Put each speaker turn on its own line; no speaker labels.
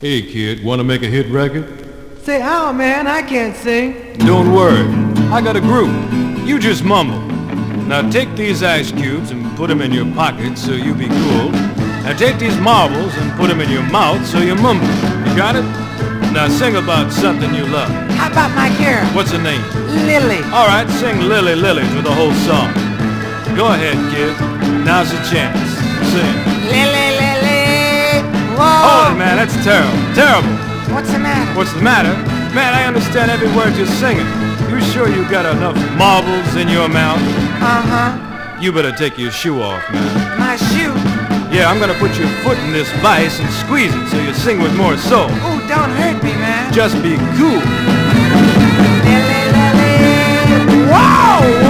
Hey kid, wanna make a hit record?
Say how, man, I can't sing.
Don't worry, I got a group. You just mumble. Now take these ice cubes and put them in your pocket so you be cool. Now take these marbles and put them in your mouth so you mumble. You got it? Now sing about something you love.
How about my girl?
What's her name?
Lily.
All right, sing Lily Lily for the whole song. Go ahead, kid. Now's the chance. Sing.
Lily, Lily. Whoa.
Hold it, man. That's terrible. Terrible.
What's the matter?
What's the matter? Man, I understand every word you're singing. You sure you got enough marbles in your mouth?
Uh-huh.
You better take your shoe off, man.
My shoe?
Yeah, I'm gonna put your foot in this vise and squeeze it so you sing with more soul.
Ooh, don't hurt me, man.
Just be cool.
Lily, Lily. Whoa!